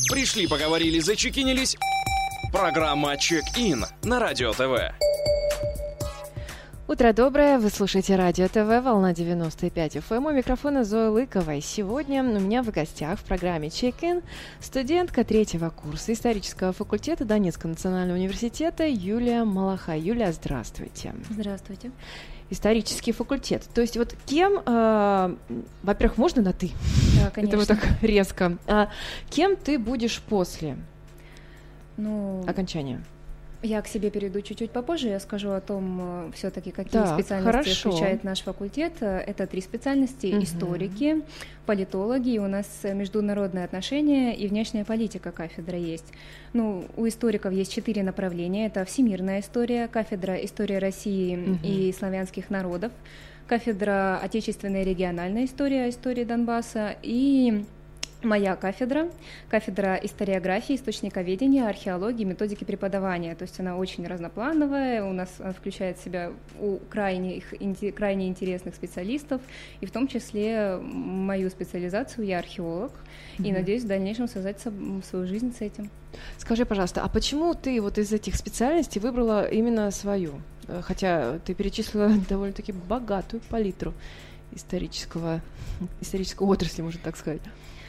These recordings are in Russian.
Пришли, поговорили, зачекинились. Программа «Чек-ин» на Радио ТВ. Утро доброе, вы слушаете Радио ТВ, волна 95 FM, у микрофона Зоя Лыкова. Сегодня у меня в гостях в программе «Чек-ин» студентка 3-го курса исторического факультета Донецкого национального университета Юлия Малаха. Юлия, здравствуйте. Здравствуйте. Исторический факультет. То есть вот кем, во-первых, можно на «ты»? Да, конечно. Это вот так резко. Кем ты будешь после окончания? Я к себе перейду чуть-чуть попозже, я скажу о том, все-таки какие специальности включает наш факультет. Это 3 специальности: историки, политологи, и у нас международные отношения и внешняя политика кафедра есть. У историков есть 4 направления. Это всемирная история, кафедра история России и славянских народов, кафедра отечественная и региональная история, история Донбасса, и моя кафедра историографии, источниковедения, археологии, методики преподавания. То есть она очень разноплановая, у нас включает в себя крайне интересных специалистов, и в том числе мою специализацию, я археолог, и надеюсь в дальнейшем связать свою жизнь с этим. Скажи, пожалуйста, а почему ты вот из этих специальностей выбрала именно свою? Хотя ты перечислила довольно-таки богатую палитру исторической отрасли, можно так сказать.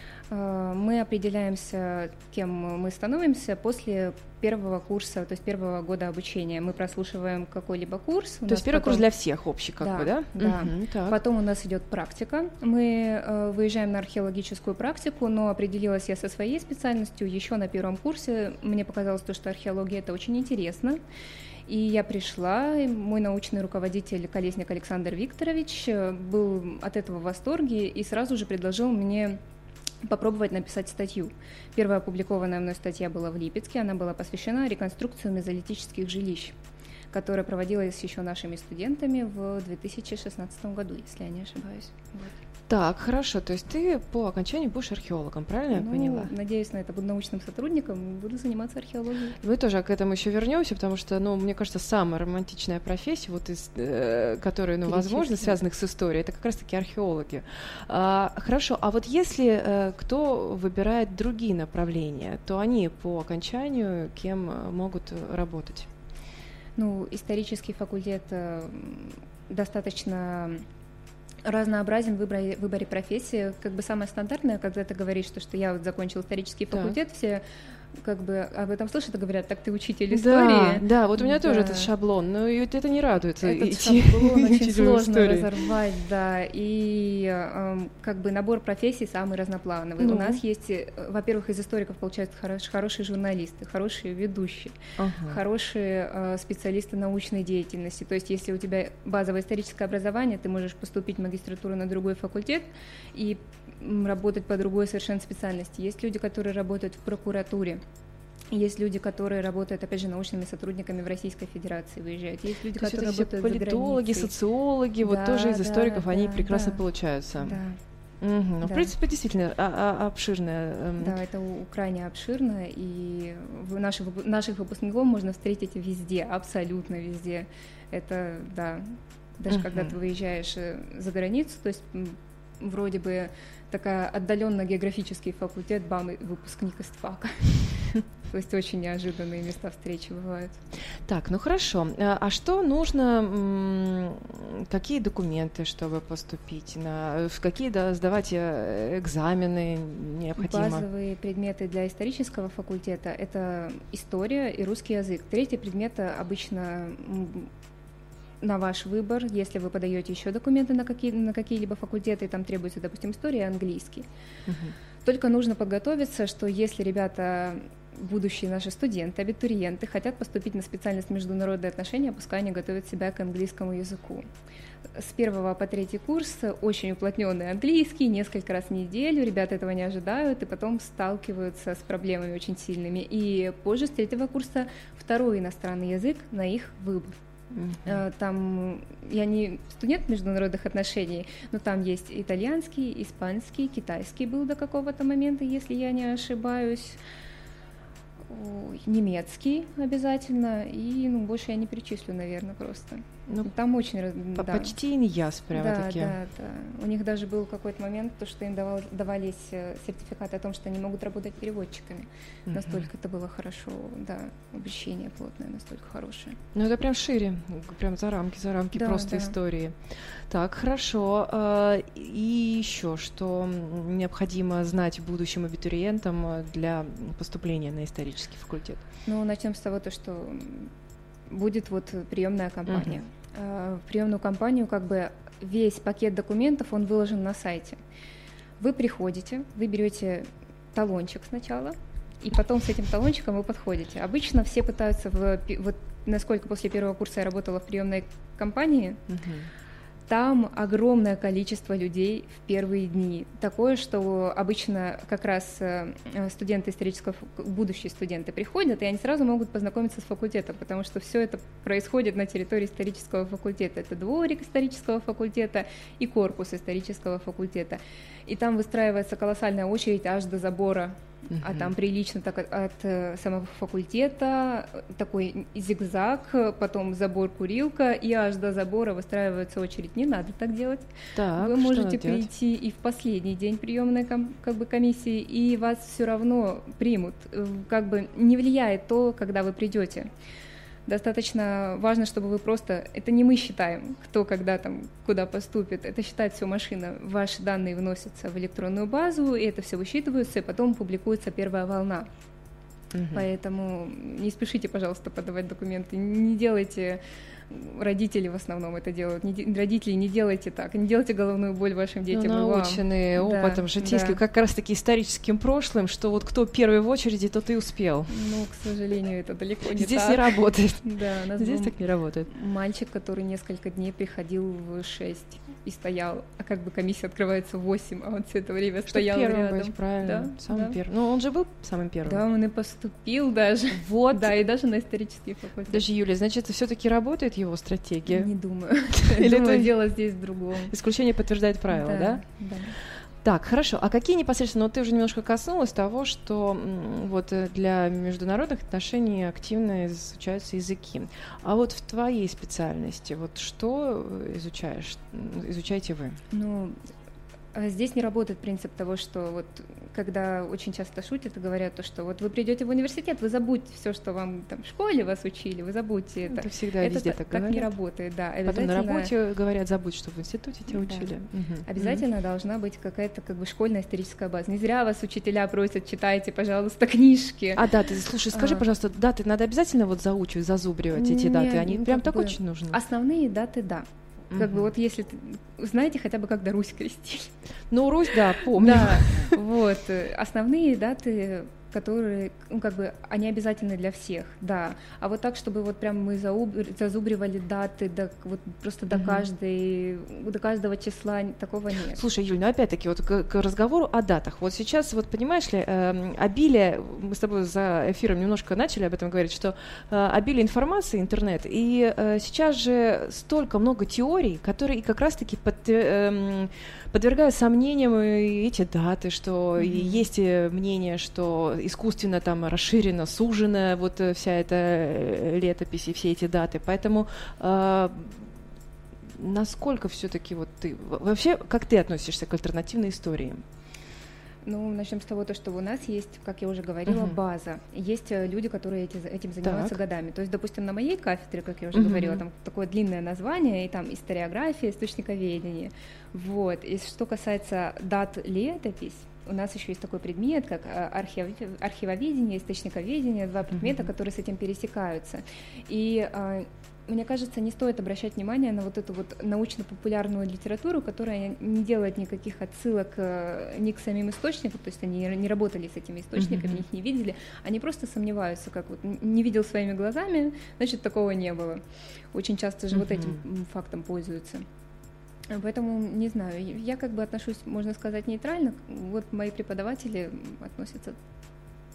Мы определяемся, кем мы становимся после 1-го курса, то есть 1-го года обучения. Мы прослушиваем какой-либо курс. То есть 1-й курс для всех общий, да? Да. Потом у нас идет практика. Мы выезжаем на археологическую практику, но определилась я со своей специальностью еще на 1-м курсе. Мне показалось то, что археология — это очень интересно. И я пришла, и мой научный руководитель Колесник Александр Викторович был от этого в восторге и сразу же предложил мне попробовать написать статью. Первая опубликованная мной статья была в Липецке, она была посвящена реконструкции мезолитических жилищ, которая проводилась еще нашими студентами в 2016 году, если я не ошибаюсь. Так, хорошо, то есть ты по окончанию будешь археологом, правильно я поняла? Надеюсь на это, буду научным сотрудником, буду заниматься археологией. Мы тоже к этому еще вернемся, потому что, мне кажется, самая романтичная профессия, которая, возможно, связанных с историей, это как раз-таки археологи. Хорошо, а вот если кто выбирает другие направления, то они по окончанию кем могут работать? Исторический факультет достаточно разнообразен в выборе профессии. Самое стандартное, когда ты говоришь, что я закончил исторический факультет, все об этом слышат и говорят: так ты учитель истории. Да, вот у меня тоже этот шаблон, но это не радует. Этот шаблон очень сложно разорвать, да, и набор профессий самый разноплановый. У нас есть, во-первых, из историков получаются хорошие журналисты, хорошие ведущие, хорошие специалисты научной деятельности. То есть если у тебя базовое историческое образование, ты можешь поступить в магистратуру на другой факультет и работать по другой совершенно специальности. Есть люди, которые работают в прокуратуре. Есть люди, которые работают, опять же, научными сотрудниками в Российской Федерации, выезжают. Есть люди, которые работают за границей. Политологи, социологи, тоже из историков, они прекрасно получаются. Да. В принципе, действительно обширная. Да, это крайне обширно, и наших выпускников можно встретить везде, абсолютно везде. Это, даже когда ты выезжаешь за границу, то есть вроде бы такая отдаленно географический факультет, выпускник из ФАКа. То есть очень неожиданные места встречи бывают. Так, хорошо. А что нужно, какие документы, чтобы поступить, в какие сдавать экзамены необходимо? Базовые предметы для исторического факультета — это история и русский язык. 3-й предмет обычно на ваш выбор, если вы подаете еще документы на какие-либо факультеты, там требуется, допустим, история и английский. Только нужно подготовиться, что если ребята, будущие наши студенты, абитуриенты, хотят поступить на специальность международные отношения, пускай они готовят себя к английскому языку. С 1 по 3 курс очень уплотненный английский, несколько раз в неделю, ребята этого не ожидают и потом сталкиваются с проблемами очень сильными. И позже, с 3 курса, 2-й иностранный язык на их выбор. Там я не студент международных отношений, но там есть итальянский, испанский, китайский был до какого-то момента, если я не ошибаюсь, немецкий обязательно, и больше я не перечислю, наверное, просто. Ну, там очень... Да. Почти иньяс прямо-таки. Да. У них даже был какой-то момент, то, что им давались сертификаты о том, что они могут работать переводчиками. Настолько это было хорошо, да, обучение плотное, настолько хорошее. Ну, это прям шире, прям за рамки просто истории. Так, хорошо. И еще, что необходимо знать будущим абитуриентам для поступления на исторический факультет? Ну, начнем с того, что будет вот приемная кампания. В приемную кампанию как бы весь пакет документов, он выложен на сайте. Вы приходите, вы берете талончик сначала, и потом с этим талончиком вы подходите. Обычно все пытаются, вот насколько после первого курса я работала в приемной кампании, там огромное количество людей в первые дни. Такое, что обычно как раз студенты исторического, будущие студенты приходят, и они сразу могут познакомиться с факультетом, потому что все это происходит на территории исторического факультета. Это дворик исторического факультета и корпус исторического факультета. И там выстраивается колоссальная очередь аж до забора. А там прилично так от самого факультета, такой зигзаг, потом забор-курилка, и аж до забора выстраивается очередь. Не надо так делать. Так, вы можете прийти и в последний день приемной комиссии, и вас все равно примут. Как бы не влияет то, когда вы придете. Достаточно важно, чтобы вы просто... Это не мы считаем, кто когда там куда поступит. Это считает все машина. Ваши данные вносятся в электронную базу, и это все высчитывается, и потом публикуется первая волна. Поэтому не спешите, пожалуйста, подавать документы. Не делайте... Родители в основном это делают. Родители, не делайте так. Не делайте головную боль вашим детям. Наученные опытом житейским, как раз-таки историческим прошлым, что вот кто первый в очереди, тот и успел. Ну, к сожалению, это далеко не так. Здесь не работает. Да, здесь так не работает. Мальчик, который несколько дней приходил в 6 и стоял, а как бы комиссия открывается в 8, а он все это время стоял рядом. Быть, правильно, самым первым. Ну, он же был самым первым. Да, он и поступил даже. Вот. Да, и даже на исторический факультет. Даже, Юля, значит, все-таки работает его стратегия? Не думаю. Или думаю, дело здесь в другом. Исключение подтверждает правило, да? Да. Так, хорошо. А какие непосредственно, ты уже немножко коснулась того, что вот для международных отношений активно изучаются языки. А вот в твоей специальности, вот что изучаете вы? Ну, здесь не работает принцип того, что вот когда очень часто шутят и говорят, то, что вот вы придете в университет, вы забудьте все, что вам там в школе вас учили, вы забудьте это. Это всегда везде так говорят. Так не работает, да. Потом на работе говорят, забудь, что в институте тебя учили. Обязательно должна быть какая-то как бы школьная историческая база. Не зря вас учителя просят, читайте, пожалуйста, книжки. А даты, слушай, скажи, пожалуйста, даты надо обязательно вот заучивать, зазубривать эти даты? Они прям так очень нужны? Основные даты, да. Как бы вот если знаете хотя бы, когда Русь крестили. Ну, Русь, да, помню. Да, вот. Основные даты, которые, ну, как бы, они обязательны для всех, да. А вот так, чтобы вот прям мы зазубривали даты вот просто до каждого числа, такого нет. Слушай, Юль, ну опять-таки вот к разговору о датах. Вот сейчас, вот понимаешь ли, обилие, мы с тобой за эфиром немножко начали об этом говорить, что обилие информации, интернет, и сейчас же столько много теорий, которые как раз-таки подвергают сомнениям эти даты, что есть мнение, что искусственно там расширена, сужена вот вся эта летопись и все эти даты. Поэтому насколько все-таки вот ты... Вообще, как ты относишься к альтернативной истории? Ну, начнем с того, что у нас есть, как я уже говорила, база. Есть люди, которые этим занимаются годами. То есть, допустим, на моей кафедре, как я уже говорила, там такое длинное название, и там историография, источниковедение. Вот. И что касается дат летопись, у нас еще есть такой предмет, как архивоведение, источниковедение, два предмета, которые с этим пересекаются. И мне кажется, не стоит обращать внимание на вот эту вот научно-популярную литературу, которая не делает никаких отсылок ни к самим источникам, то есть они не работали с этими источниками, их не видели, они просто сомневаются, как вот не видел своими глазами, значит, такого не было. Очень часто же вот этим фактом пользуются. Поэтому, не знаю, я как бы отношусь, можно сказать, нейтрально. Вот мои преподаватели относятся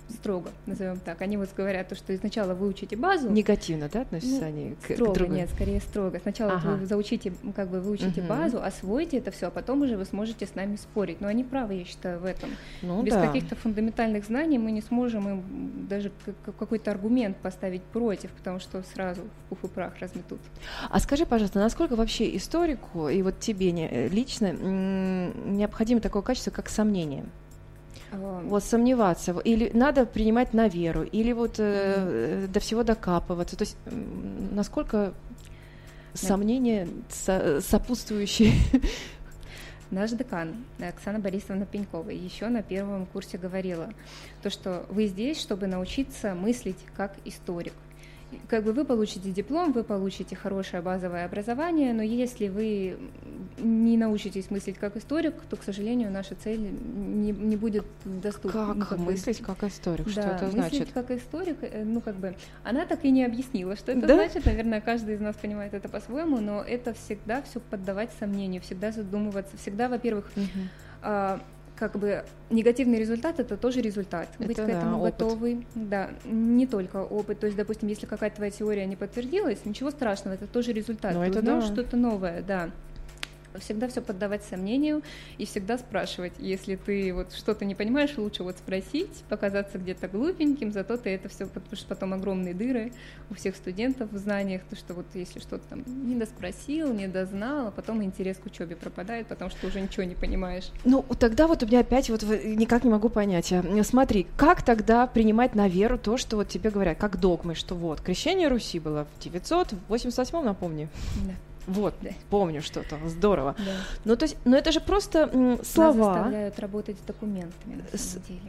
строго, назовем так. Они вот говорят, что сначала выучите базу. Негативно, да, относятся они к другу? Нет, скорее строго. Сначала вы выучите базу, освоите это все, а потом уже вы сможете с нами спорить. Но они правы, я считаю, в этом. Без каких-то фундаментальных знаний мы не сможем им даже какой-то аргумент поставить против, потому что сразу в пух и прах разметут. А скажи, пожалуйста, насколько вообще историку и вот тебе лично необходимо такое качество, как сомнение? Вот сомневаться, или надо принимать на веру, или вот до всего докапываться. То есть насколько сомнения сопутствующие? Наш декан Оксана Борисовна Пенькова еще на первом курсе говорила, то, что вы здесь, чтобы научиться мыслить как историк. Как бы вы получите диплом, вы получите хорошее базовое образование, но если вы не научитесь мыслить как историк, то, к сожалению, наша цель не будет доступна. Как мыслить как историк? Что это значит? Мыслить как историк, она так и не объяснила, что это значит. Наверное, каждый из нас понимает это по-своему, но это всегда все поддавать сомнению, всегда задумываться, всегда, во-первых, негативный результат — это тоже результат. Быть к этому готовы. Да, не только опыт. То есть, допустим, если какая-то твоя теория не подтвердилась, ничего страшного, это тоже результат. Ты узнал что-то новое, да. Всегда все поддавать сомнению и всегда спрашивать. Если ты вот что-то не понимаешь, лучше вот спросить, показаться где-то глупеньким, зато ты это все, потому что потом огромные дыры у всех студентов в знаниях, то что вот если что-то там не доспросил, не дознал, а потом интерес к учебе пропадает, потому что уже ничего не понимаешь. Ну, тогда вот у меня опять вот никак не могу понять. Смотри, как тогда принимать на веру то, что вот тебе говорят, как догмы, что вот крещение Руси было в 988, напомни. Да. Вот, помню что-то, здорово. Да. Ну, то есть, это же просто слова. Нас заставляют работать с документами, на самом деле.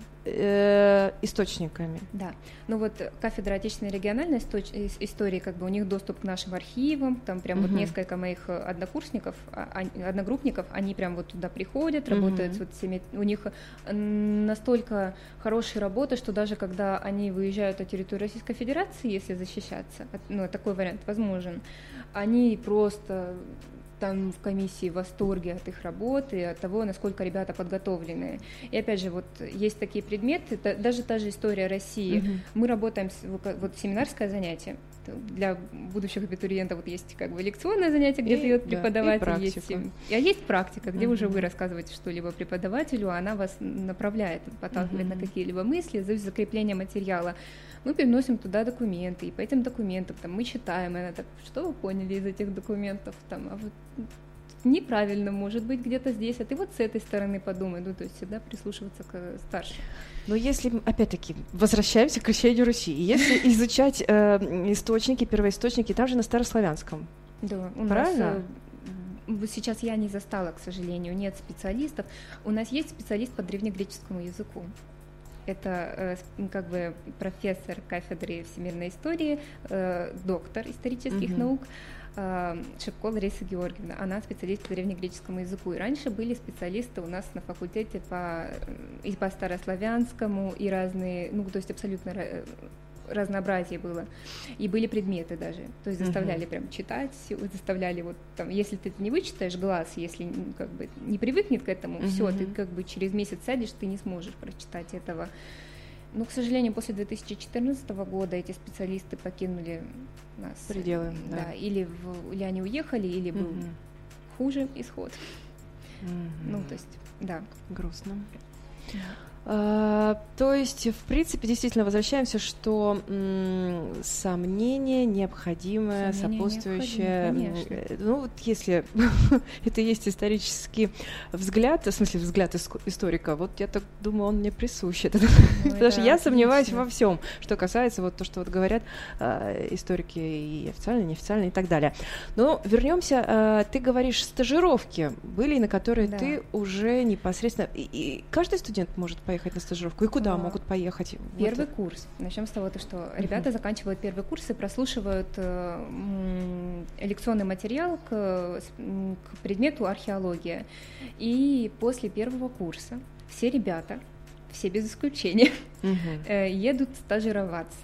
Источниками. Да. Ну вот кафедра отечественной и региональной истории, как бы у них доступ к нашим архивам, там прям вот несколько моих одногруппников, они прям вот туда приходят, работают с вот всеми, у них настолько хорошая работа, что даже когда они выезжают на территорию Российской Федерации, если защищаться, такой вариант возможен, они просто там в комиссии в восторге от их работы, от того, насколько ребята подготовленные. И опять же, вот есть такие предметы, даже та же история России. Мы работаем, вот семинарское занятие, для будущих абитуриентов вот есть как бы лекционное занятие, где дает преподаватель, есть практика, где уже вы рассказываете что-либо преподавателю, а она вас направляет, подталкивает на какие-либо мысли, за закрепление материала. Мы переносим туда документы, и по этим документам там, мы читаем, и она так, что вы поняли из этих документов, там, а вот неправильно, может быть, где-то здесь, а ты вот с этой стороны подумай, то есть всегда прислушиваться к старшим. Но если, опять-таки, возвращаемся к крещению Руси, если изучать источники, первоисточники, там же на старославянском. Да, у правильно? Нас сейчас я не застала, к сожалению, нет специалистов. У нас есть специалист по древнегреческому языку. Это как бы профессор кафедры всемирной истории, доктор исторических наук, Шипко Лариса Георгиевна. Она специалист по древнегреческому языку. И раньше были специалисты у нас на факультете и по старославянскому, и разные, то есть абсолютно разнообразие было. И были предметы даже. То есть заставляли прям читать, заставляли вот там, если ты не вычитаешь глаз, если как бы не привыкнет к этому, все, ты как бы через месяц сядешь, ты не сможешь прочитать этого. Но, к сожалению, после 2014 года эти специалисты покинули нас. Пределы, да. Или они уехали, или был хуже исход. То есть, да. Грустно. То есть, в принципе, действительно возвращаемся, что сомнение необходимое, сопутствующее. Вот если это есть исторический взгляд, в смысле взгляд историка, вот я так думаю, он мне присущ. Потому что я сомневаюсь во всем, что касается вот то, что вот говорят историки и официально, и неофициально и так далее. Но вернемся, ты говоришь, стажировки были, на которые ты уже непосредственно... И каждый студент может поехать на стажировку? И куда могут поехать? Первый курс. Начнем с того, что ребята заканчивают первый курс и прослушивают лекционный материал к предмету археология. И после первого курса все ребята, все без исключения, едут стажироваться.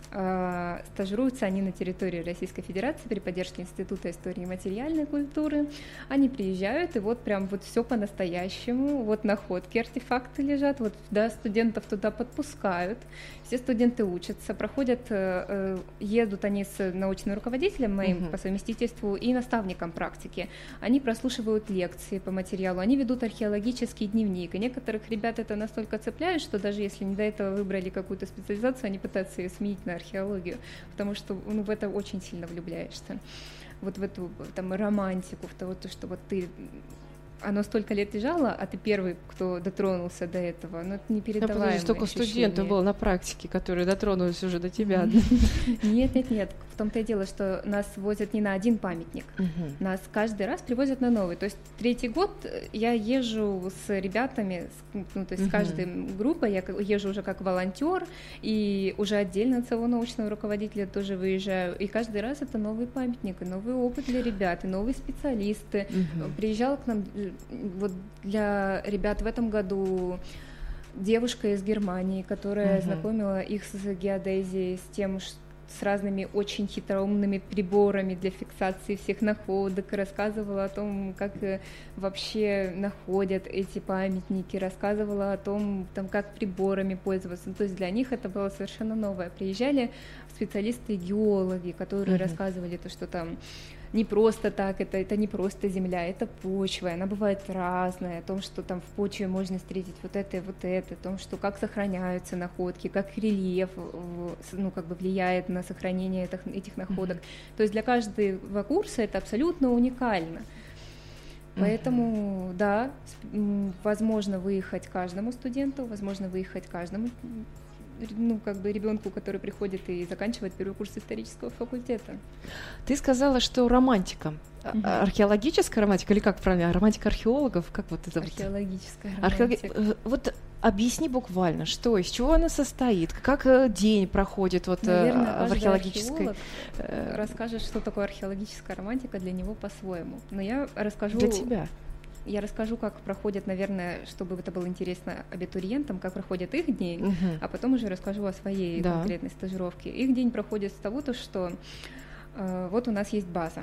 Стажируются они на территории Российской Федерации при поддержке Института истории и материальной культуры. Они приезжают, и вот прям вот все по-настоящему, вот находки, артефакты лежат, вот, да, студентов туда подпускают, все студенты учатся, проходят, едут они с научным руководителем моим по совместительству и наставником практики. Они прослушивают лекции по материалу, они ведут археологический дневник, и некоторых ребят это настолько цепляет, что даже если не до этого выбрали какую-то специализацию, они пытаются ее сменить на археологию, потому что в это очень сильно влюбляешься. Вот в эту там романтику, в то, что вот ты... Оно столько лет лежало, а ты первый, кто дотронулся до этого. Но это непередаваемое ощущение. Столько студентов было на практике, которые дотронулись уже до тебя. Нет. В том-то и дело, что нас возят не на один памятник. Нас каждый раз привозят на новый. То есть 3-й год я езжу с ребятами, то есть с каждой группой, я езжу уже как волонтер, и уже отдельно от своего научного руководителя тоже выезжаю. И каждый раз это новый памятник, и новый опыт для ребят, и новые специалисты. Приезжала к нам... Вот для ребят в этом году девушка из Германии, которая знакомила их с геодезией, с разными очень хитроумными приборами для фиксации всех находок, рассказывала о том, как вообще находят эти памятники, рассказывала о том, как приборами пользоваться. То есть для них это было совершенно новое. Приезжали специалисты-геологи, которые рассказывали то, что там не просто так, это не просто земля, это почва, она бывает разная, о том, что там в почве можно встретить вот это и вот это, о том, что как сохраняются находки, как рельеф влияет на сохранение этих находок. То есть для каждого курса это абсолютно уникально. Поэтому, да, возможно выехать каждому студенту, возможно выехать каждому ребенку, который приходит и заканчивает первый курс исторического факультета. Ты сказала, что романтика. Археологическая романтика, или как правильно? Романтика археологов? Как вот это? Археологическая романтика. Вот объясни буквально, что, из чего она состоит, как день проходит наверное, в археологической... Археолог расскажет, что такое археологическая романтика для него по-своему. Но я расскажу... Для тебя. Я расскажу, как проходят, наверное, чтобы это было интересно абитуриентам, как проходит их день, а потом уже расскажу о своей конкретной стажировке. Их день проходит с того, что вот у нас есть база.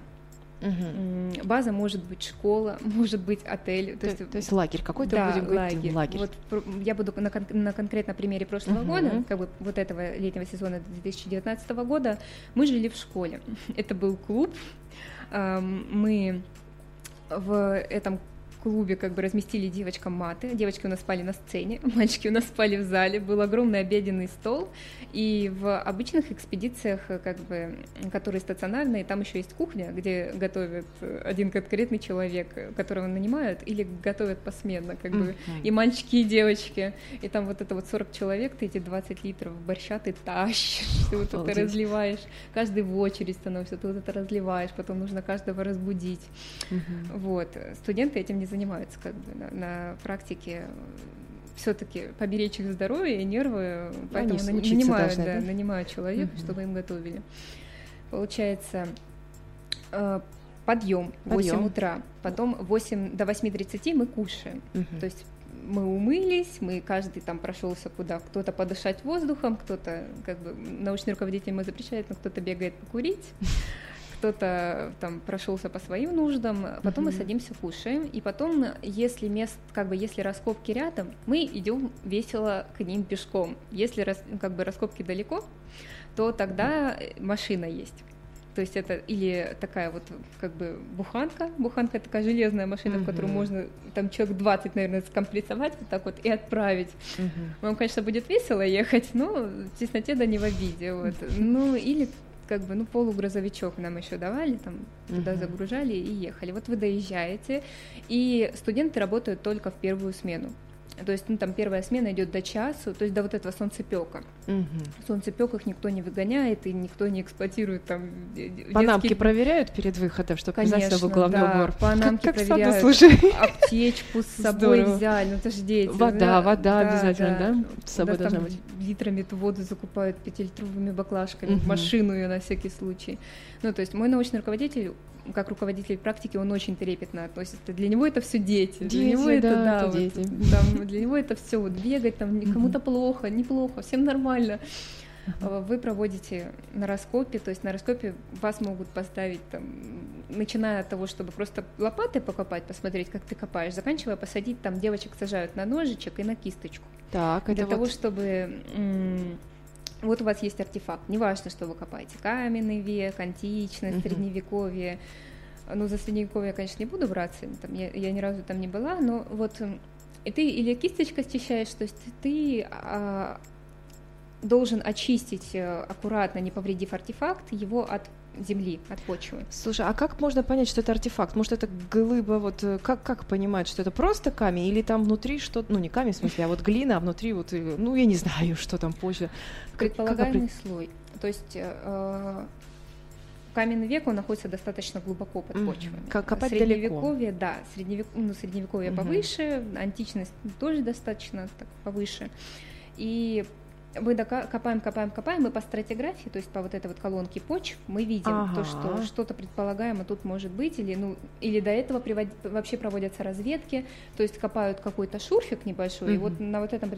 База может быть школа, может быть отель. То есть лагерь какой-то, да, будем говорить, лагерь. Вот я буду на конкретном примере прошлого года, вот этого летнего сезона 2019 года, мы жили в школе. Это был клуб, мы в этом клубе разместили девочкам маты, девочки у нас спали на сцене, мальчики у нас спали в зале, был огромный обеденный стол, и в обычных экспедициях, которые стационарные, там еще есть кухня, где готовят один конкретный человек, которого нанимают, или готовят посменно, и мальчики, и девочки, и там вот это 40 человек, ты эти 20 литров борща ты тащишь, ты вот это разливаешь, каждый в очередь становится, ты вот это разливаешь, потом нужно каждого разбудить. Вот, студенты этим не занимаются на практике, все-таки поберечь их здоровье и нервы, поэтому нанимают человека, чтобы им готовили. Получается, подъем в 8 утра, потом до 8:30 мы кушаем, то есть мы умылись, каждый там прошелся куда, кто-то подышать воздухом, кто-то, научный руководитель ему запрещает, но кто-то бегает покурить, кто-то там прошелся по своим нуждам, потом мы садимся, кушаем, и потом, если если раскопки рядом, мы идем весело к ним пешком. Если раскопки далеко, то тогда машина есть. То есть это или такая буханка такая железная машина, в которую можно там человек 20, наверное, скомпрессовать вот так вот и отправить. Вам, конечно, будет весело ехать, но в тесноте да не в обиде. Вот. Или полугрузовичок нам еще давали, там туда загружали и ехали. Вот вы доезжаете, и студенты работают только в первую смену. То есть, там первая смена идет до часу, то есть до вот этого солнцепека. Солнцепек их никто не выгоняет, и никто не эксплуатирует там. Панамки проверяют перед выходом, чтобы не знать, что был головной убор. Панамки проверяют, аптечку с собой взяли, это же дети. Вода обязательно, да? С собой должна быть. Литрами эту воду закупают 5-литровыми баклажками, в машину ее на всякий случай. То есть мой научный руководитель, как руководитель практики, он очень трепетно относится. Для него это все дети. Для него это дети. Для него это все бегать, там кому-то плохо, неплохо, всем нормально. Вы проводите на раскопе, то есть на раскопе вас могут поставить, там, начиная от того, чтобы просто лопатой покопать, посмотреть, как ты копаешь, заканчивая посадить, там девочек сажают на ножичек и на кисточку. Так, для это того, вот... чтобы... Вот у вас есть артефакт, неважно, что вы копаете, каменный век, античность, средневековье. Ну, за средневековье я, конечно, не буду браться, там, я ни разу там не была, но вот и ты или кисточкой счищаешь, то есть ты должен очистить аккуратно, не повредив артефакт, его от земли, от почвы. Слушай, а как можно понять, что это артефакт? Может, это глыба, вот как понимать, что это просто камень, или там внутри что-то, ну, не камень в смысле, а вот глина, а внутри вот, ну, я не знаю, что там почва. Предполагаемый слой. То есть каменный век, он находится достаточно глубоко под почвой. Копать средневековье, далеко. Да, средневековье повыше, античность тоже достаточно так, повыше. И мы копаем, и по стратиграфии, то есть по вот этой вот колонке почв, мы видим то, что что-то предполагаемо тут может быть, или до этого вообще проводятся разведки, то есть копают какой-то шурфик небольшой, и вот на вот этом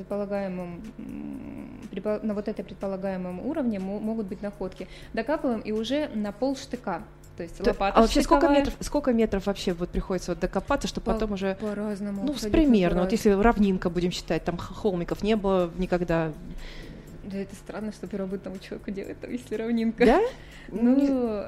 предполагаемом уровне могут быть находки. Докапываем и уже на полштыка. То есть лопата. А вообще сколько метров вообще вот приходится вот докопаться, чтобы потом уже... По-разному. Ну, примерно. Вот если равнинка будем считать, там холмиков не было никогда... Да, это странно, что первобытному человеку делать, если равнинка. Да? Ну,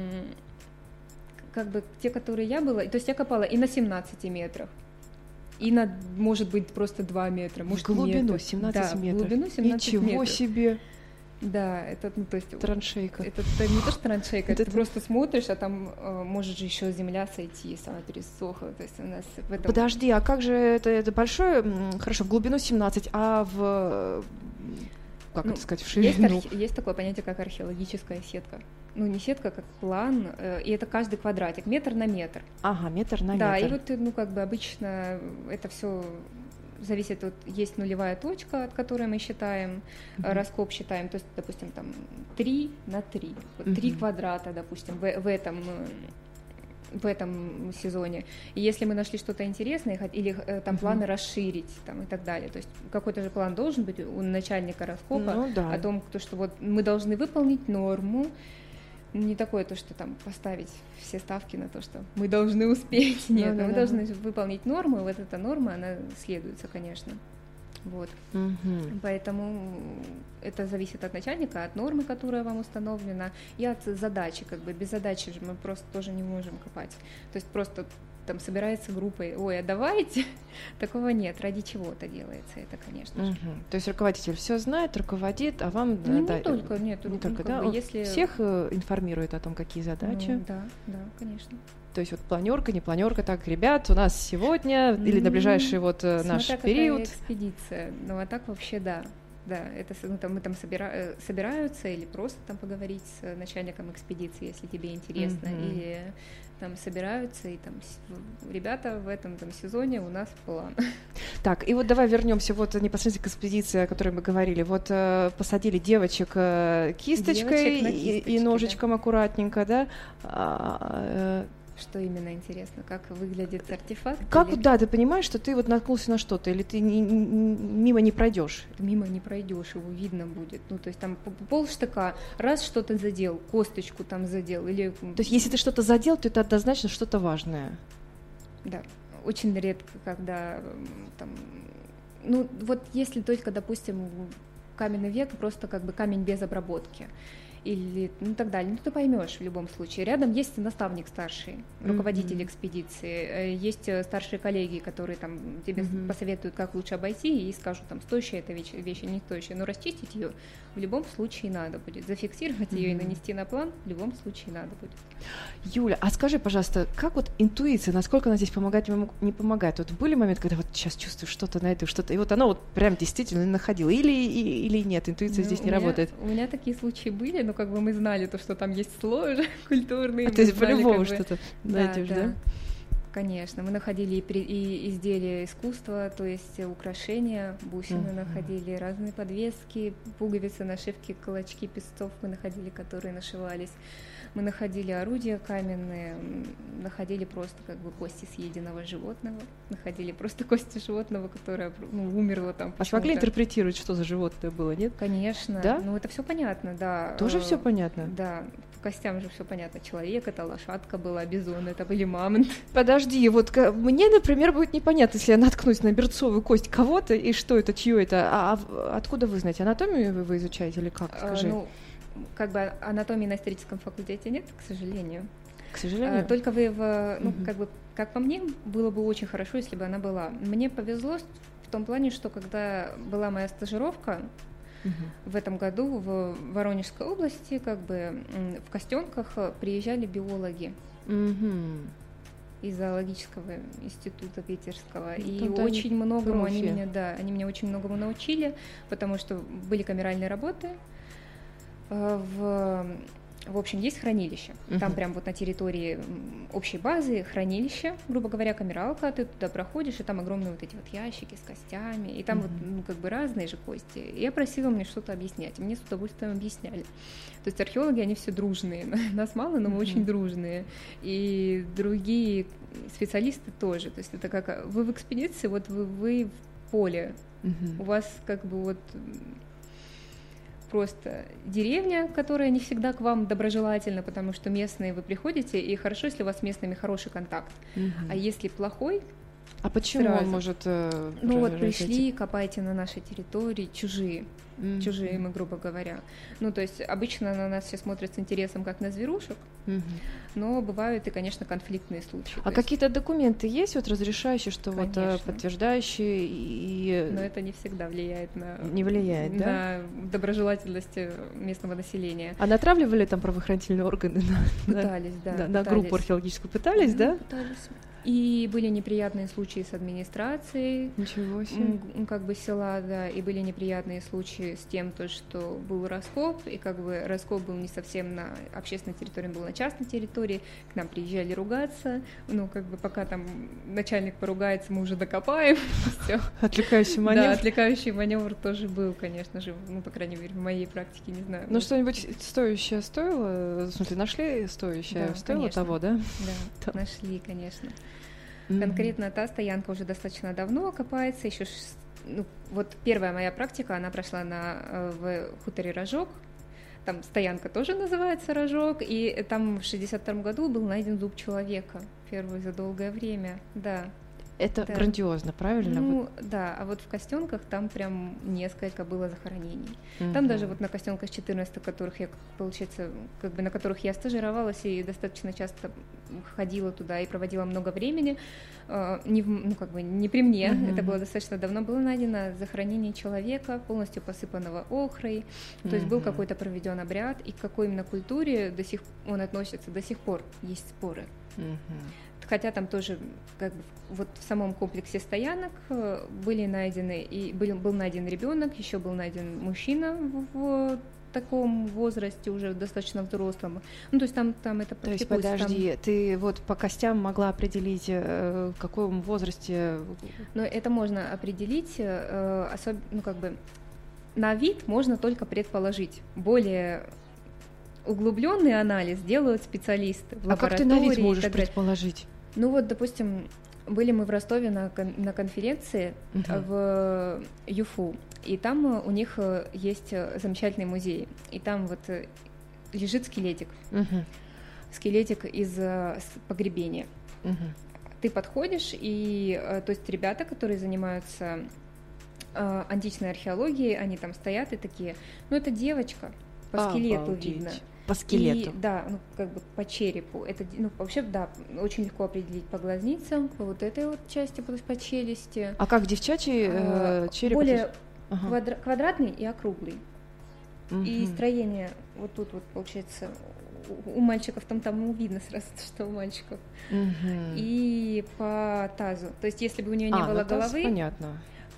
как бы те, которые я была... То есть я копала и на 17 метрах, и на, может быть, просто 2 метра. Может, в глубину метр. 17 да, метров. В глубину 17 Ничего метров. себе! Да, это, ну, то есть... Траншейка. Это не то, что траншейка, это ты просто смотришь, а там может же еще земля сойти, сама пересохла, то есть у нас в этом... Подожди, а как же это большое? Хорошо, в глубину 17, а в... Как это сказать, в ширину? Есть такое понятие, как археологическая сетка. Ну, не сетка, как план, и это каждый квадратик, метр на метр. Ага, метр на метр. Да, и вот, ну, как бы обычно это все зависит от... Есть нулевая точка, от которой мы считаем, раскоп считаем, то есть, допустим, там 3 на 3, вот 3 квадрата, допустим, в этом сезоне. И если мы нашли что-то интересное, или там планы расширить там, и так далее, то есть какой-то же план должен быть у начальника раскопа о том, что вот мы должны выполнить норму, не такое то, что там поставить все ставки на то, что мы должны успеть, нет, мы должны выполнить норму, и вот эта норма, она следуется, конечно. Вот. Поэтому это зависит от начальника, от нормы, которая вам установлена, и от задачи. Как бы без задачи же мы просто тоже не можем копать. То есть просто там собирается группой, ой, а давайте, такого нет, ради чего-то делается это, конечно же. То есть руководитель все знает, руководит, а вам... Не только, нет, не только, да? Если... Всех информирует о том, какие задачи. Да, конечно. То есть вот планерка, не планерка, так, ребят, у нас сегодня или на ближайший вот наш период. Экспедиция, ну а так вообще да, это мы там собираются или просто там поговорить с начальником экспедиции, если тебе интересно, или там собираются и там ребята в этом там сезоне у нас план. Так, и вот давай вернемся вот непосредственно к экспедиции, о которой мы говорили. Вот посадили девочек кисточкой и ножичком аккуратненько, да? Что именно интересно, как выглядит артефакт? Да, ты понимаешь, что ты вот наткнулся на что-то, или ты мимо не пройдешь? Мимо не пройдешь, его видно будет. Ну, то есть там полштыка, раз что-то задел, косточку там задел, или... То есть если ты что-то задел, то это однозначно что-то важное. Да, очень редко, когда там... Ну, вот если только, допустим, каменный век, просто как бы камень без обработки, или ну, так далее. Ну, ты поймешь в любом случае. Рядом есть наставник старший, руководитель экспедиции, есть старшие коллеги, которые там тебе посоветуют, как лучше обойти, и скажут, там, стоящая эта вещь, не стоящая, но расчистить ее в любом случае надо будет. Зафиксировать ее и нанести на план в любом случае надо будет. Юля, а скажи, пожалуйста, как вот интуиция, насколько она здесь помогает, не помогает? Вот были моменты, когда вот сейчас чувствую что-то, найду что-то, и вот оно вот прям действительно находило, или нет, интуиция здесь не работает? У меня такие случаи были, но как бы мы знали то, что там есть слой уже культурный. То есть по-любому что-то найдешь, да? Конечно, мы находили и изделия искусства, то есть украшения, бусины находили, разные подвески, пуговицы, нашивки, клочки песцов мы находили, которые нашивались. Мы находили орудия каменные, находили просто как бы кости съеденного животного, находили просто кости животного, которое умерло там. А смогли интерпретировать, что за животное было, нет? Конечно. Да? Ну это все понятно, да. Тоже все понятно? Да. По костям же все понятно. Человек это лошадка была, бизон это были мамонт. Подожди, вот мне, например, будет непонятно, если я наткнусь на берцовую кость кого-то, и что это, чье это. А откуда вы знаете? Анатомию вы изучаете или как? Скажи. Ну, как бы анатомии на историческом факультете нет, к сожалению. К сожалению. Только вы как бы, как по мне, было бы очень хорошо, если бы она была. Мне повезло в том плане, что когда была моя стажировка, в этом году в Воронежской области, как бы в Костенках приезжали биологи из зоологического института питерского, и очень многому они меня очень многому научили, потому что были камеральные работы. В общем, есть хранилище. Там прям вот на территории общей базы хранилище, грубо говоря, камералка, ты туда проходишь, и там огромные вот эти вот ящики с костями, и там вот, как бы разные же кости. И я просила мне что-то объяснять, и мне с удовольствием объясняли. То есть археологи, они все дружные. Нас мало, но мы очень дружные. И другие специалисты тоже. То есть это как вы в экспедиции, вот вы в поле. У вас как бы вот просто деревня, которая не всегда к вам доброжелательна, потому что местные вы приходите, и хорошо, если у вас с местными хороший контакт. А если плохой... А почему сразу. Он может... Ну вот пришли, копайте на нашей территории, чужие мы, грубо говоря. Ну то есть обычно на нас все смотрят с интересом, как на зверушек, но бывают и, конечно, конфликтные случаи. А какие-то документы есть, вот разрешающие, что конечно. Вот подтверждающие и... Но это не всегда влияет на... Не влияет, да? На доброжелательность местного населения. А натравливали там правоохранительные органы Пытались, на группу археологическую? Пытались, да? Пытались. И были неприятные случаи с администрацией, Ничего себе. как бы села, да, и были неприятные случаи с тем, то, что был раскоп, и как бы раскоп был не совсем на общественной территории, он был на частной территории, к нам приезжали ругаться, ну, как бы пока там начальник поругается, мы уже докопаем, все. Отвлекающий маневр. Да, отвлекающий маневр тоже был, конечно же, ну, по крайней мере, в моей практике, не знаю. Ну, что-нибудь стоящее стоило? В смысле, нашли стоящее? Да, стоило конечно. Того, да? Да, нашли, конечно. Конкретно та стоянка уже достаточно давно копается, еще вот первая моя практика, она прошла в хуторе Рожок, там стоянка тоже называется Рожок, и там в 1962 году был найден зуб человека, первый за долгое время, да. Это грандиозно, правильно? Ну, да, а вот в Костенках там прям несколько было захоронений. Там даже вот на Костенках 14, которых я, получается, как бы на которых я стажировалась и достаточно часто ходила туда и проводила много времени, не при мне, это было достаточно давно, было найдено захоронение человека, полностью посыпанного охрой, то есть был какой-то проведен обряд, и к какой именно культуре он относится до сих пор, есть споры. Хотя там тоже как бы вот в самом комплексе стоянок были найдены, и был найден ребенок, еще был найден мужчина в таком возрасте, уже достаточно взрослом. Ну, то есть там это практикуется. То есть, подожди, ты вот по костям могла определить, в каком возрасте... Но это можно определить, на вид можно только предположить. Более углубленный анализ делают специалисты в лаборатории. А как ты на вид можешь предположить? Ну вот, допустим, были мы в Ростове на конференции в ЮФУ, и там у них есть замечательный музей, и там вот лежит скелетик, скелетик из погребения. Ты подходишь, и то есть ребята, которые занимаются античной археологией, они там стоят и такие, ну это девочка, по скелету видно. По скелету. И, да, ну как бы по черепу. Это, ну вообще, да, очень легко определить по глазницам, по вот этой вот части, по челюсти. А как девчачий череп? Более квадратный и округлый. И строение вот тут вот получается у мальчиков там видно сразу, что у мальчиков. И по тазу. То есть если бы у нее не было головы, понятно.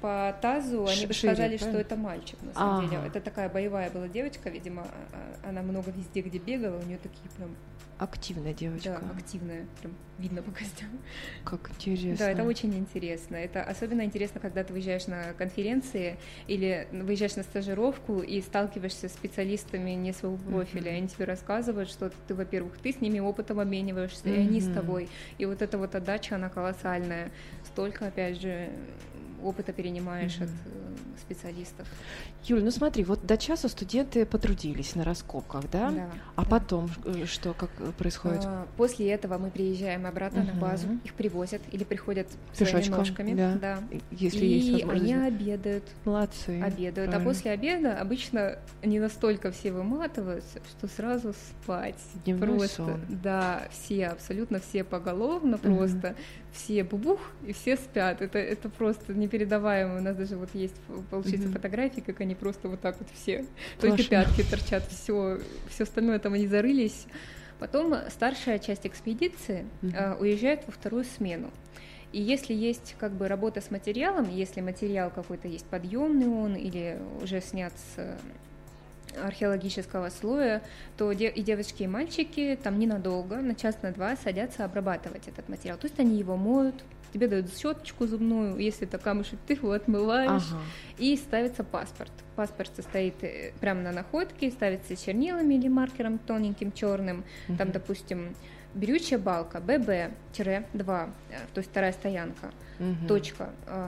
по тазу, они бы Шире, сказали, правильно? что это мальчик, на самом деле. Это такая боевая была девочка, видимо, она много везде, где бегала, у нее такие прям... Активная девочка. Да, активная, прям видно по костям. Как интересно. Да, это очень интересно. Это особенно интересно, когда ты выезжаешь на конференции или выезжаешь на стажировку и сталкиваешься с специалистами не своего профиля. Они тебе рассказывают, что ты, во-первых, ты с ними опытом обмениваешься, и они с тобой. И вот эта вот отдача, она колоссальная. Столько, опять же, опыта перенимаешь от специалистов. Юль, ну смотри, вот до часу студенты потрудились на раскопках, да? Да. А потом что, как происходит? После этого мы приезжаем обратно на базу, их привозят или приходят Пешочком, своими ножками. да. Если есть И возможность. они обедают. Молодцы. Обедают. Правильно. А после обеда обычно не настолько все выматываются, что сразу спать. Дневной просто. сон. Да, все, абсолютно все поголовно просто. Все бубух, и все спят. Это просто непередаваемо. У нас даже вот есть, получается, фотографии, как они просто вот так вот все. Только пятки торчат, все остальное там они зарылись. Потом старшая часть экспедиции уезжает во вторую смену. И если есть как бы работа с материалом, если материал какой-то есть подъемный он или уже снят с археологического слоя, то и девочки, и мальчики там ненадолго, на час, на два садятся обрабатывать этот материал. То есть они его моют, тебе дают щеточку зубную, если это камушек, ты его отмываешь, и ставится паспорт. Паспорт состоит прямо на находке, ставится чернилами или маркером тоненьким черным, там, допустим, берючая балка ББ-2, то есть вторая стоянка, точка,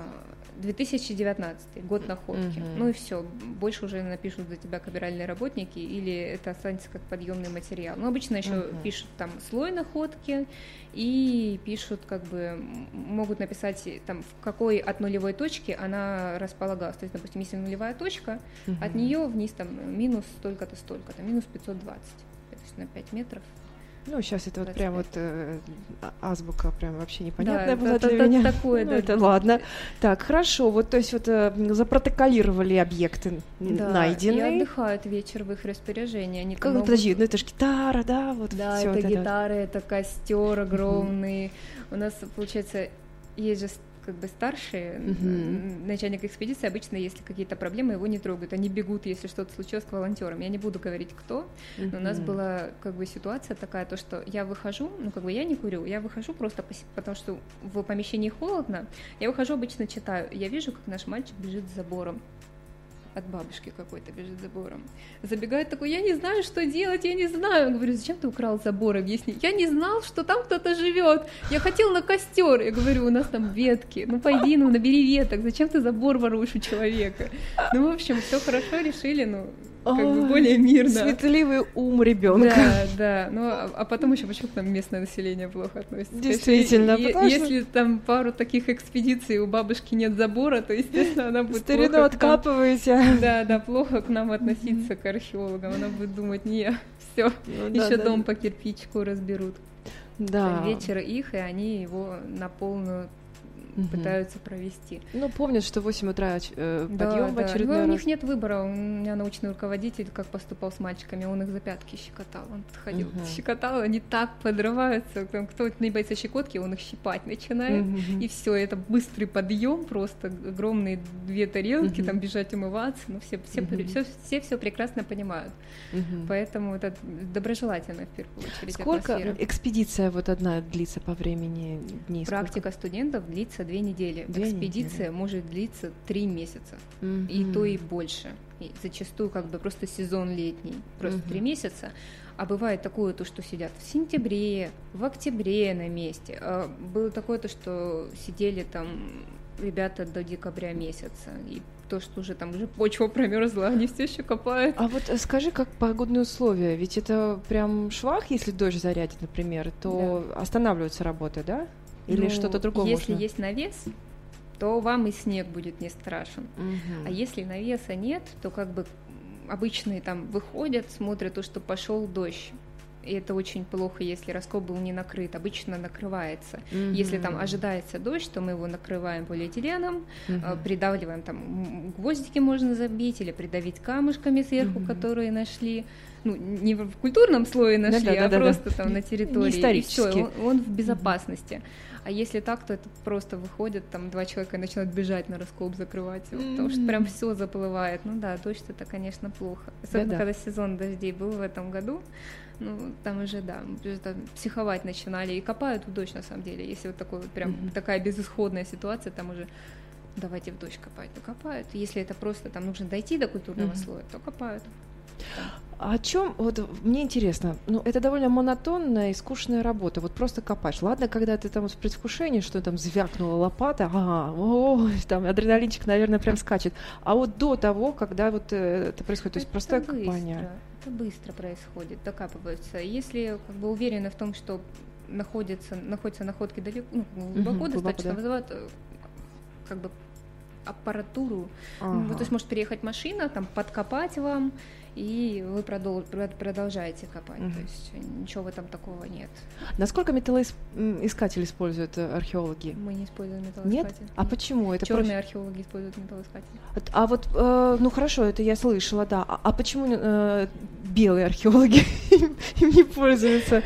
2019 год находки. Ну и все, больше уже напишут за тебя каберальные работники, или это останется как подъемный материал. Ну, обычно еще пишут там слой находки и пишут, как бы, могут написать там, в какой от нулевой точки она располагалась. То есть, допустим, если нулевая точка, от нее вниз там минус столько-то, столько-то, минус 520, то есть на 5 метров. Ну, сейчас это 25. Вот прям вот азбука прям вообще непонятная да, была для меня. Такое, ну, да. Это ладно. Так, хорошо. Вот, то есть вот запротоколировали объекты найденные. И отдыхают вечер в их распоряжении. Они Подожди, ну это же гитара, да? Вот да, всё это гитара, это костер огромный. У нас, получается, есть же как бы старший начальник экспедиции, обычно, если какие-то проблемы, его не трогают. Они бегут, если что-то случилось, к волонтерам. Я не буду говорить, кто, но у нас была как бы ситуация такая, то, что я выхожу, ну как бы я не курю, я выхожу просто потому, что в помещении холодно, я выхожу, обычно читаю, я вижу, как наш мальчик бежит с забором. От бабушки какой-то бежит забором. Забегает такой, я не знаю, что делать, я не знаю. Я говорю, зачем ты украл забор, объясни. Я не знал, что там кто-то живет. Я хотел на костер. Я говорю, у нас там ветки. Ну пойди, ну набери веток. Зачем ты забор воруешь у человека? Ну, в общем, все хорошо решили, ну, как бы более мирно. Светливый ум ребенка. Да, да. Ну, а потом еще почему к нам местное население плохо относится. Действительно. Если там пару таких экспедиций у бабушки нет забора, то, естественно, она будет старину откапываете. Да, плохо к нам относиться, к археологам. Она будет думать, не, все, еще дом по кирпичику разберут. Да. Вечер их, и они его на полную пытаются провести. Ну, помнят, что в 8 утра подъем в очередной раз. У них нет выбора. У меня научный руководитель, как поступал с мальчиками, он их за пятки щекотал. Он подходил, щекотал, они так подрываются. Кто не боится щекотки, он их щипать начинает. И все, это быстрый подъем, просто огромные 2 тарелки, там бежать умываться. Ну, все прекрасно понимают. Поэтому это доброжелательно в первую очередь. Сколько атмосфера. Экспедиция вот одна длится по времени дней? Практика студентов длится 2 недели. Экспедиция может длиться 3 месяца. И то и больше. И зачастую как бы просто сезон летний. Просто 3 месяца. А бывает такое, то, что сидят в сентябре, в октябре на месте. А было такое, то, что сидели там ребята до декабря месяца. И то, что уже там уже почва промерзла, они все еще копают. А вот скажи, как погодные условия? Ведь это прям швах, если дождь зарядит, например, то останавливаются работы, да? Или что-то другое если можно? есть навес, то вам и снег будет не страшен. А если навеса нет, то как бы обычные там выходят, смотрят то, что пошел дождь. И это очень плохо, если раскоп был не накрыт. Обычно накрывается. Если там ожидается дождь, то мы его накрываем полиэтиленом, придавливаем, там гвоздики можно забить или придавить камушками сверху, которые нашли. ну, не в культурном слое нашли, а просто там на территории. Не исторически. И всё, он в безопасности. А если так, то это просто выходят, там 2 человека и начинают бежать на раскоп, закрывать его, потому что прям все заплывает. Ну да, дождь — это, конечно, плохо. Особенно, когда сезон дождей был в этом году, ну, там уже, да, уже там психовать начинали, и копают в дождь, на самом деле. Если вот такой вот прям такая безысходная ситуация, там уже давайте в дождь копать, то копают. Если это просто там нужно дойти до культурного слоя, то копают. О чем, вот мне интересно, ну, это довольно монотонная и скучная работа, вот просто копаешь. Ладно, когда ты там с предвкушением, что там звякнула лопата, там адреналинчик, наверное, прям скачет. А вот до того, когда вот это происходит, то есть простое копание. Это быстро происходит, докапываются. Если как бы уверены в том, что находятся находки далеко, ну, глубоко достаточно, да, вызывают как бы аппаратуру. Ну, то есть может приехать машина, там подкопать вам, и вы продолжаете копать. То есть ничего в этом такого нет. Насколько металлоискатель используют археологи? Мы не используем металлоискатель. Нет? А почему? Это черные археологи используют металлоискатель. А вот, ну хорошо, это я слышала, да. А почему белые археологи им не пользуются?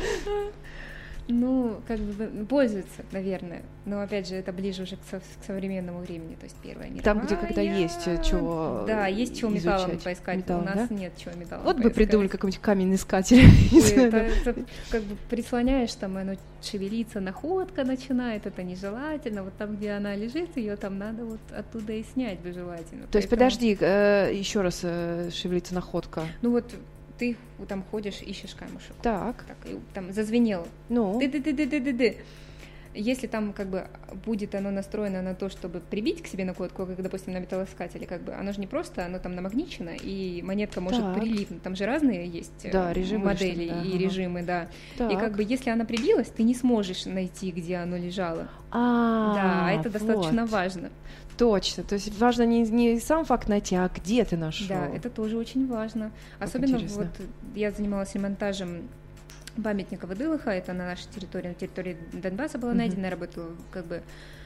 Ну, как бы пользуются, наверное, но опять же это ближе уже к современному времени, то есть Первая мировая. Там, где когда есть чего. Да, есть чего металлом изучать. поискать. У нас нет чего металлом Вот поискать. бы придумали какой-нибудь каменный искатель. Это как бы прислоняешь, там оно шевелится, находка начинает, это нежелательно. Вот там, где она лежит, ее там надо вот оттуда и снять бы желательно. То есть, подожди, еще раз шевелится находка. Ну вот ты там ходишь, ищешь камушек. Так. И там зазвенело. Ну. Ты. Если там как бы будет оно настроено на то, чтобы прибить к себе находку, как, допустим, на металлоискателе, как бы оно же не просто, оно там намагничено, и монетка может прилипнуть. Там же разные есть режимы, модели и режимы, да. Так. И как бы если она прибилась, ты не сможешь найти, где оно лежало. Да, это достаточно важно. Точно, то есть важно не сам факт найти, а где ты нашел. Да, это тоже очень важно. Особенно вот я занималась ремонтажем памятника Адылыха, это на нашей территории, на территории Донбасса было найдено, я работала как бы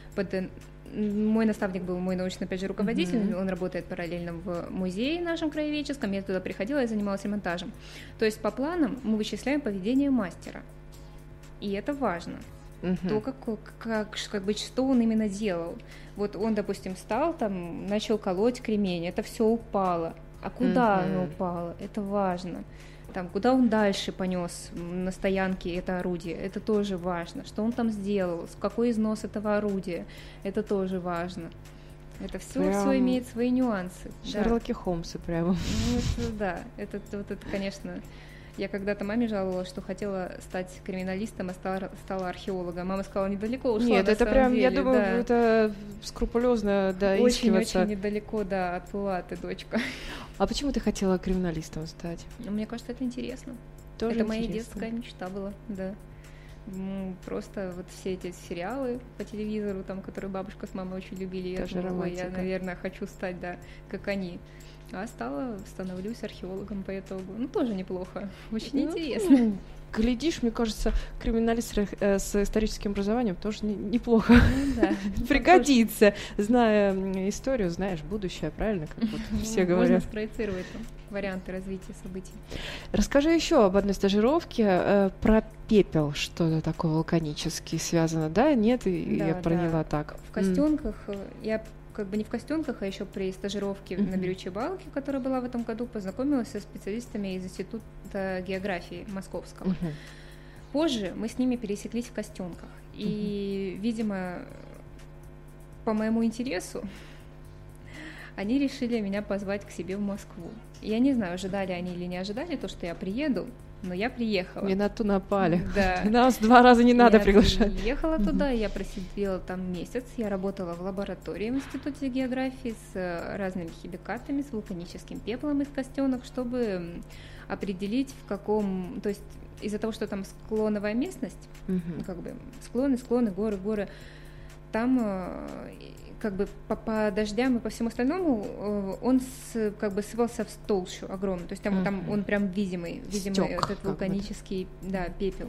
мой наставник был мой научный, опять же, руководитель, он работает параллельно в музее нашем краеведческом, я туда приходила и занималась ремонтажем. То есть по планам мы вычисляем поведение мастера, и это важно. То, как бы, что он именно делал. Вот он, допустим, встал, там, начал колоть кремень, это все упало. А куда оно упало? Это важно. Там, куда он дальше понес на стоянке это орудие, это тоже важно. Что он там сделал, какой износ этого орудия, это тоже важно. Это все имеет свои нюансы. Шерлоки Холмсы прямо. Ну, это конечно... Я когда-то маме жаловалась, что хотела стать криминалистом, а стала археологом. Мама сказала, недалеко ушла. Нет, это прям, я думаю, это скрупулезно доискиваться. Очень недалеко, да, отплыла ты, дочка. А почему ты хотела криминалистом стать? Ну, мне кажется, это интересно. Тоже это интересно. Моя детская мечта была, да. Просто вот все эти сериалы по телевизору, там, которые бабушка с мамой очень любили. Тоже я думала, романтика. Я, наверное, хочу стать, да, как они. А становлюсь археологом по итогу. Ну, тоже неплохо, очень интересно. Глядишь, мне кажется, криминалист с историческим образованием тоже неплохо пригодится. Зная историю, знаешь будущее, правильно, как вот все говорят. Можно спроецировать варианты развития событий. Расскажи еще об одной стажировке про пепел, что-то такое вулканически связано, да? Нет, я поняла так. В Костенках я как бы не в Костенках, а еще при стажировке на Берючей Балке, которая была в этом году, познакомилась со специалистами из Института географии Московского. Позже мы с ними пересеклись в Костенках. И, видимо, по моему интересу они решили меня позвать к себе в Москву. Я не знаю, ожидали они или не ожидали то, что я приеду, но я приехала. Мне на то напали. Да. Нас 2 раза не надо приглашать. Я приехала туда, я просидела там месяц. Я работала в лаборатории в Институте географии с разными химикатами, с вулканическим пеплом из Костенок, чтобы определить, в каком... То есть из-за того, что там склоновая местность, как бы склоны, горы, там... как бы по дождям и по всему остальному он как бы сыпался в толщу огромную, то есть там он прям видимый этот вулканический пепел.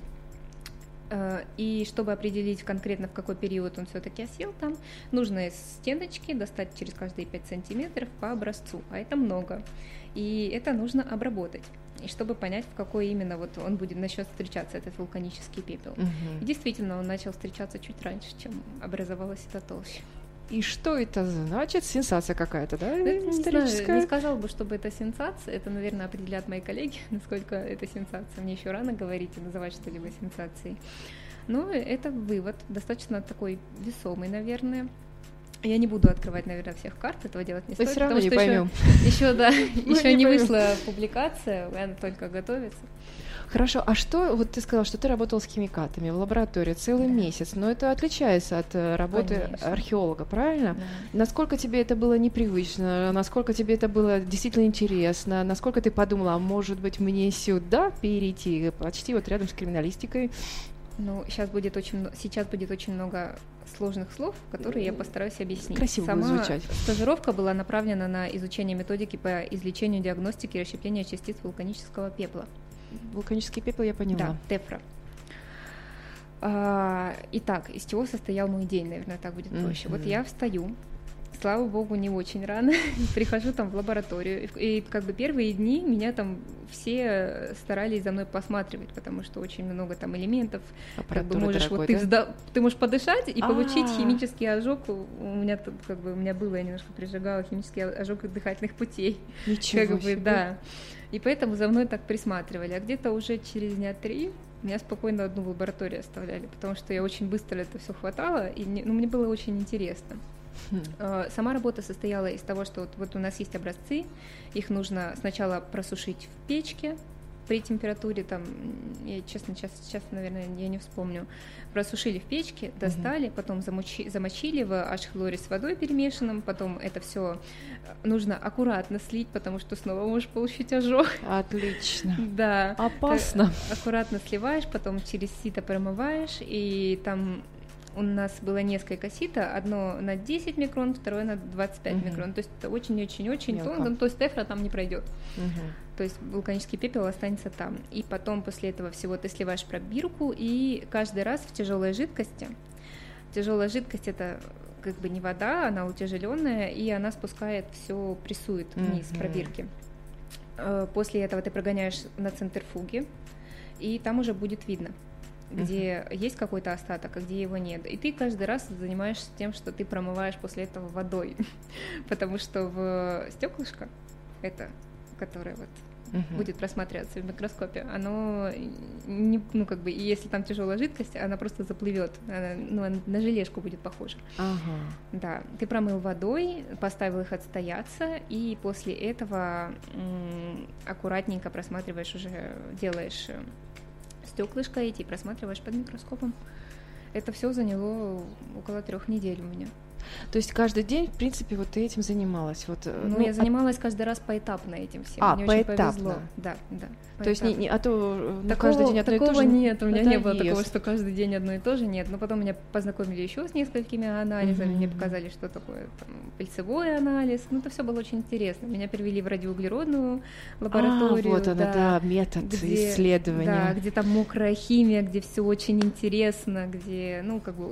И чтобы определить конкретно, в какой период он все-таки осел там, нужно из стеночки достать через каждые 5 сантиметров по образцу, а это много, и это нужно обработать. и чтобы понять, в какой именно вот он будет начнет встречаться, этот вулканический пепел. И действительно, он начал встречаться чуть раньше, чем образовалась эта толща. И что это значит? Сенсация какая-то, да? Не сказал бы, чтобы это сенсация. Это, наверное, определят мои коллеги, насколько это сенсация. Мне еще рано говорить и называть что-либо сенсацией. Но это вывод, достаточно такой весомый, наверное. Я не буду открывать, наверное, всех карт, этого делать не стоит. Все равно не поймем. Еще не вышла публикация, она только готовится. Хорошо, а что, вот ты сказала, что ты работала с химикатами в лаборатории целый месяц, но это отличается от работы археолога, правильно? Да. Насколько тебе это было непривычно, насколько тебе это было действительно интересно, насколько ты подумала, а может быть мне сюда перейти, почти вот рядом с криминалистикой? Ну, сейчас будет очень много сложных слов, которые я постараюсь объяснить. Красиво будет звучать. Стажировка была направлена на изучение методики по извлечению, диагностике и расщеплению частиц вулканического пепла. Вулканический пепел я поняла. Да, тефра. Итак, из чего состоял мой день, наверное, так будет проще. Вот я встаю, слава богу, не очень рано, прихожу там в лабораторию, и как бы первые дни меня там все старались за мной посматривать, потому что очень много там элементов, как бы можешь, дорогой, вот ты можешь подышать и получить химический ожог. У меня было, я немножко прижигала химический ожог дыхательных путей. Ничего себе. Да. И поэтому за мной так присматривали. А где-то уже через дня 3 меня спокойно одну в лабораторию оставляли, потому что я очень быстро это все хватала, и мне было очень интересно. Сама работа состояла из того, что вот у нас есть образцы, их нужно сначала просушить в печке при температуре, там, я честно, сейчас, наверное, я не вспомню, просушили в печке, достали, потом замочили в H-хлоре с водой перемешанным, потом это все нужно аккуратно слить, потому что снова можешь получить ожог. Отлично. Да. Опасно. Аккуратно сливаешь, потом через сито промываешь, и там у нас было несколько сито, одно на 10 микрон, второе на 25 микрон, то есть это очень-очень-очень тонко, то есть тефра там не пройдет. То есть вулканический пепел останется там. И потом после этого всего ты сливаешь пробирку, и каждый раз в тяжелой жидкости, тяжелая жидкость это как бы не вода, она утяжеленная, и она спускает все, прессует вниз пробирки. После этого ты прогоняешь на центрифуге, и там уже будет видно, где есть какой-то остаток, а где его нет. И ты каждый раз занимаешься тем, что ты промываешь после этого водой, потому что в стеклышко, это, которое вот будет просматриваться в микроскопе, оно не, ну как бы, и если там тяжелая жидкость, она просто заплывет, она на желешку будет похожа. Да, ты промыл водой, поставил их отстояться, и после этого аккуратненько просматриваешь уже, делаешь стеклышко эти и просматриваешь под микроскопом. Это все заняло около 3 недель у меня. То есть каждый день, в принципе, вот ты этим занималась? Вот, я занималась каждый раз поэтапно этим всем. Мне поэтапно. Очень повезло. Да. То есть каждый день одно и то же? Такого нет, у меня не было такого, что каждый день одно и то же, нет. Но потом меня познакомили еще с несколькими анализами, мне показали, что такое там, пыльцевой анализ. Это все было очень интересно. Меня перевели в радиоуглеродную лабораторию. Вот она, метод исследования. Да, где там мокрая химия, где все очень интересно, где,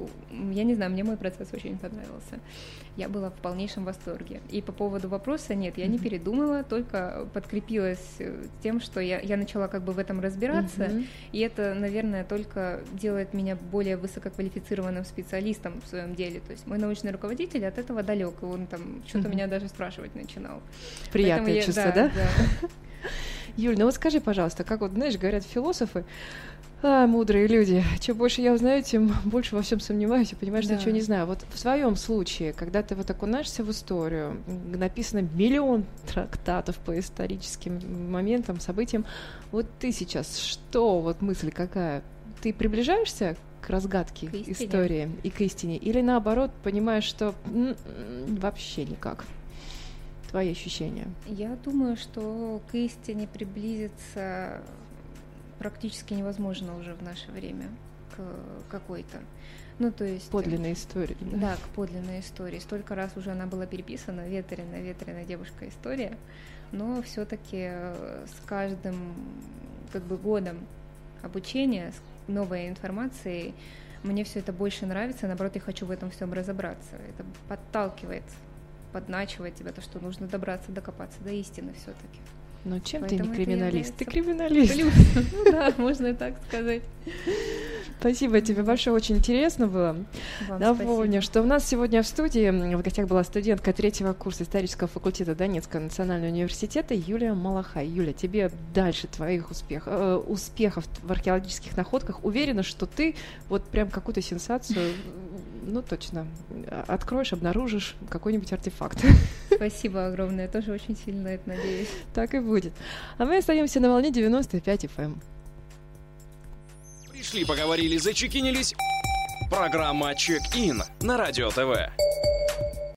я не знаю, мне мой процесс очень понравился. Я была в полнейшем восторге. И по поводу вопроса, нет, я не передумала, только подкрепилась тем, что я начала как бы в этом разбираться, и это, наверное, только делает меня более высококвалифицированным специалистом в своем деле. То есть мой научный руководитель от этого далек, и он там что-то меня даже спрашивать начинал. Приятное чувство, да? Да. Юль, вот скажи, пожалуйста, как вот, знаешь, говорят философы, мудрые люди, чем больше я узнаю, тем больше во всем сомневаюсь и понимаю, что ничего не знаю. Вот в своем случае, когда ты вот окунаешься в историю, написано миллион трактатов по историческим моментам, событиям, вот ты сейчас, что, вот мысль какая? Ты приближаешься к разгадке истории и к истине? Или наоборот, понимаешь, что вообще никак? Твои ощущения? Я думаю, что к истине приблизиться практически невозможно уже в наше время к какой-то. То есть... Подлинной истории. Да, к подлинной истории. Столько раз уже она была переписана, ветреная девушка история, но все-таки с каждым годом обучения, с новой информацией, мне все это больше нравится, наоборот, я хочу в этом всем разобраться. Это подталкивает, подначивает тебя, то, что нужно докопаться до истины все-таки. Ну, чем ты Поэтому не криминалист? это Ты криминалист. Ну да, можно и так сказать. Спасибо тебе большое, очень интересно было. Вам Напомню, спасибо. что у нас сегодня в студии в гостях была студентка 3-го курса исторического факультета Донецкого национального университета Юлия Малахай. Юля, тебе дальше твоих успехов в археологических находках. Уверена, что ты вот прям какую-то сенсацию, ну точно, откроешь, обнаружишь какой-нибудь артефакт. Спасибо огромное, я тоже очень сильно на это надеюсь. Так и будет. А мы остаемся на волне 95 FM. Пришли, поговорили, зачекинились. Программа «Чек-ин» на Радио ТВ.